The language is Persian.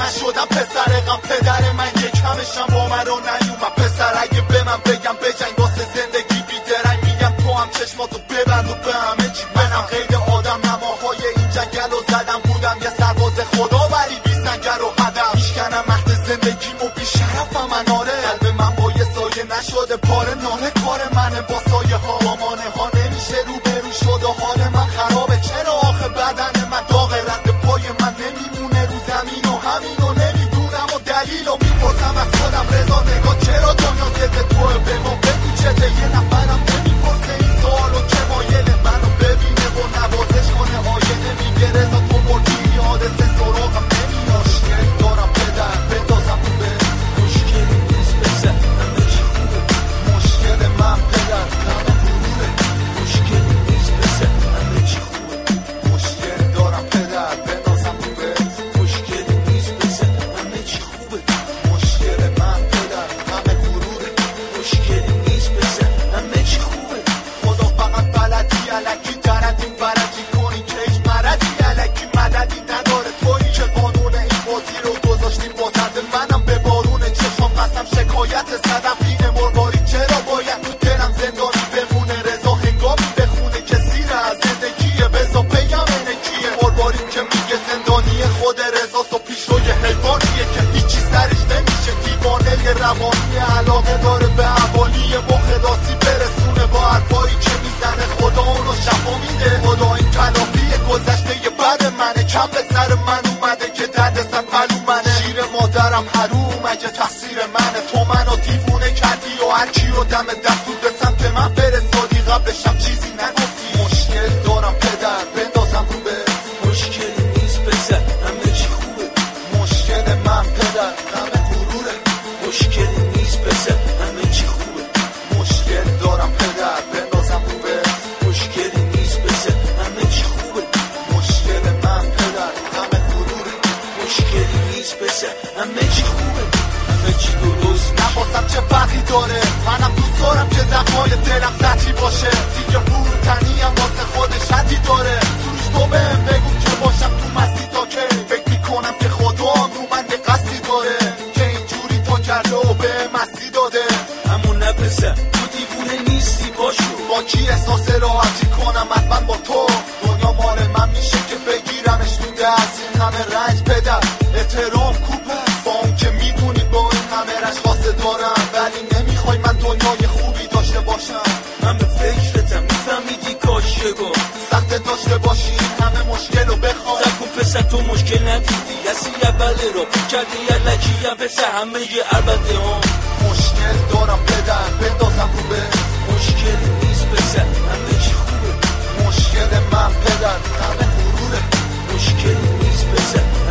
نشدم پسرقم پدر من یکمشم با من رو نیومد پسر اگه به من بگم بجنگ واسه زندگی بیدرنگ میگم تو هم چشماتو ببند و به همه چی منم قید آدم نماهای این جنگل رو زدم بودم یه سرباز خدا ولی بی سنگر و هدم میشکنم مهد زندگیمو بی شرفم من آره قلب من با یه سایه نشده پاره ناله کار منه با سایه ها آمانه ها نمیشه روبرو شد و حال من خرابه چرا آخه بدن من داغ رد پای من نمیمونه رو زمین و همینو نمیدونم و دلیل و میپرسم از خودم رضا نگاه چرا دنیا ضد توه به ما بگو چته یه نفرم نمیپرسه این سوالو که مایل منو ببینه و نوازش کنه آینه میگه رضا تو مردی حادثه سراغم نمیاد مشکل دارم پدر بندازم تو به مشکلی نیست بسه همه چی خوبه مشکل من پدر همه غروره مشکلی نیست بسه همه چی خوبه مشکل دارم پدر بندازم تو به مشکلی نیست بسه همه چی خوبه مشکل من پدر همه غروره مشکلی نیست بسه همه چی خوبه خدا فقط بلدی الکی دردی بردی کنی که هیچ مرضی الکی مددی نداره تویی که قانون این بازی رو گذاشتی بازنده منم به بارون چشم قسم شکایت زدم پینه مرباری چرا باید تو دلم زندانی بمونه رضا هنگامی بخونه که سیر از زندگیه بزا بگم انکیه مرباری که میگه زندانی خود رضاست و پیش روی حیوانیه که هیچی سرش نمیشه دیوانه روانی علاقه داره به احوالی مخلاصی برسونه با حرفایی که میزنه خدا اونو شفا میده خدا این تلافی گذشته بعد منه کم به سر من اومده که درد سر معلومنه شیر مادرم حروم اگه تقصیر منه تو منو دیوونه کردی و هر کی رو دم دستور به سمت من فرستادی قبلشم چیزی نگفتی مشکل دارم پدر بندازم رو به مشکلی نیست بزن همه چی خوبه مشکل من پدر همه غروره مشکلی نیست بزن همه چی خوبه مشکل دارم پدر بندازم رو به مشکلی نیست بزن همه چی خوبه مشکل من پدر همه غروره مشکلی نیست بزن همه چی خوبه همه چی درست نباسم چه فرقی داره منم دوست دارم که زخمای دلم سطحی باشه دیگه فروتنی هم واسه خودش حدی داره سروش تو بهم بگو که باشم تو مستی تا که فکر میکنم که خدا هم رو من یه قصدی داره که اینجوری تو کرده و به مستی داده همون نپسه تو دیوونه نیستی باشو با کی احساس راحتی کنم حتما با تو دنیا مال من میشه که بگیرمش تو دست این همه رنج پدر احترام کوپه با اون که میدونی با این همه رنج خواسته دارم ولی نمیخوای من دنیای خوبی داشته باشم من به فکرتم میفهمیدی کاشه گفت سخت داشته باشی همه مشکل رو بخوام زکون پسر تو مشکل ندیدی یسی اوله رو کردی یلکی هم پسر همه یه عربده هم مشکل دارم پدر بندازم رو به مشکلی نیست پسر همه چی خوبه مشکل من پدر همه غروره مشکلی نیست پسر